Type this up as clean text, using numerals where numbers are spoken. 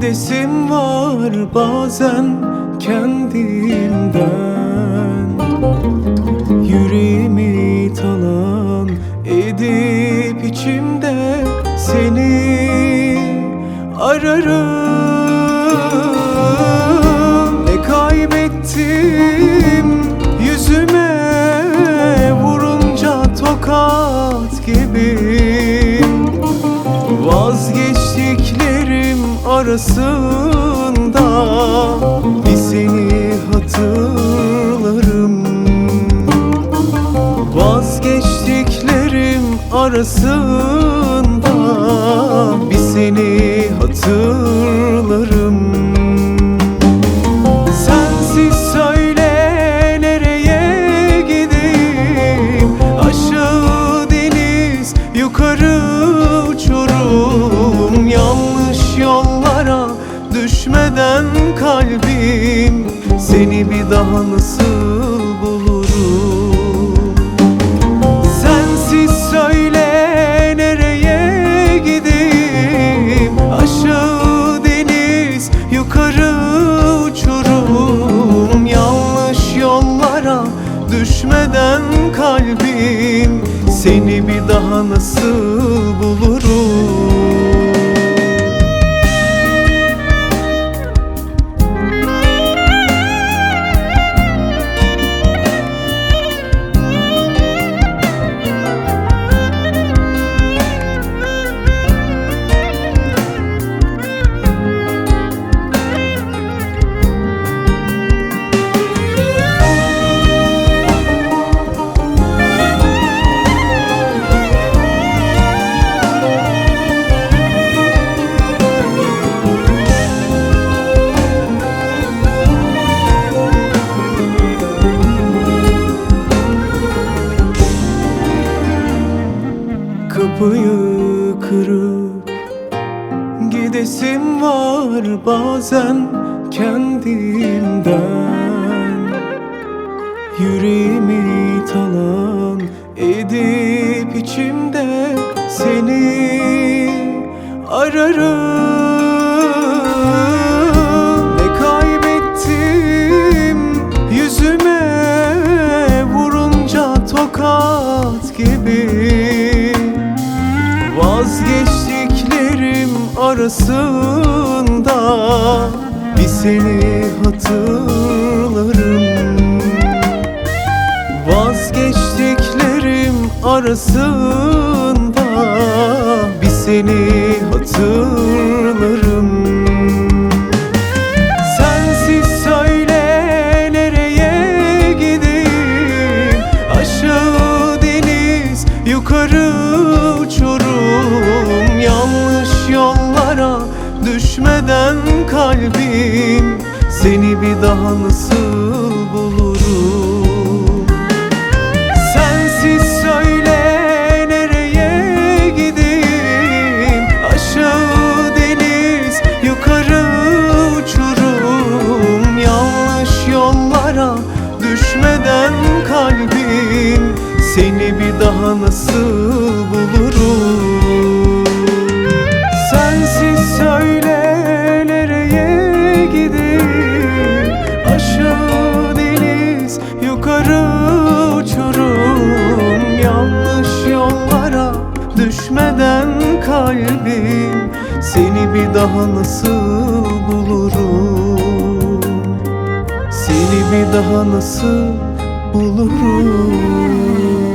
Gidesim var bazen kendimden, yüreğimi talan edip içimde seni ararım. Ne kaybettim yüzüme vurunca tokat gibi, vazgeçtiklerim arasında bir seni hatırlarım. Vazgeçtiklerim arasında bir seni hatırlarım. Sensiz söyle nereye gideyim, aşağı deniz yukarı uçurum. Yanlış yollara düşmeden kalbim seni bir daha nasıl bulurum? Sensiz söyle nereye gideyim, aşağı deniz yukarı uçurum. Yanlış yollara düşmeden kalbim seni bir daha nasıl bulurum? Kapıyı kırıp gidesim var bazen kendimden, yüreğimi talan edip içimde seni ararım. Ne kaybettim yüzüme vurunca tokat gibi, vazgeçtiklerim arasında bir seni hatırlarım. Vazgeçtiklerim arasında bir seni hatırlarım. Sensiz söyle nereye gideyim, aşağı deniz yukarı uçurum. Yanlış yollara düşmeden kalbim seni bir daha nasıl bulurum? Sensiz söyle nereye gideyim, aşağı deniz yukarı uçurum. Yanlış yollara düşmeden kalbim seni bir daha nasıl bulurum? Sensiz söyle nereye gideyim, aşağı deniz yukarı uçurum. Yanlış yollara düşmeden kalbim seni bir daha nasıl bulurum? Seni bir daha nasıl bulurum?